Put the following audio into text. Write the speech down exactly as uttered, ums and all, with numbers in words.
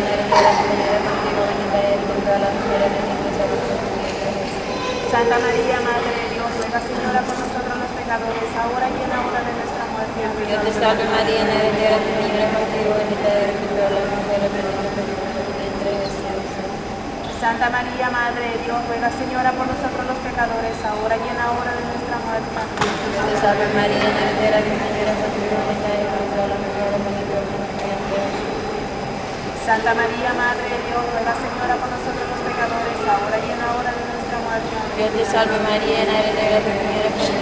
eres gracia, Señor es contigo, bendita eres entre todas las mujeres, bendito es el fruto de tu vientre, Jesús. Santa María, Madre de Dios, ruega, Señora, por nosotros los pecadores, ahora y en la hora de nuestra muerte. Amén. Dios te salve María, llena eres de gracia, Señor es contigo, bendita eres entre todas las mujeres, bendito es el fruto de tu vientre, Jesús. Santa María, Madre de Dios, ruega, Señora, por nosotros los pecadores, ahora y en la hora de nuestra muerte. Amén. Dios te salve María, llena eres de gracia, Señor es contigo, bendita eres entre todas las mujeres, bendito es el fruto de tu vientre, Jesús. Santa María, Madre de Dios, ruega, Señora, por nosotros los pecadores, ahora y en la hora de nuestra muerte. Amén. Dios te salve María, llena eres de gracia, Señor es contigo,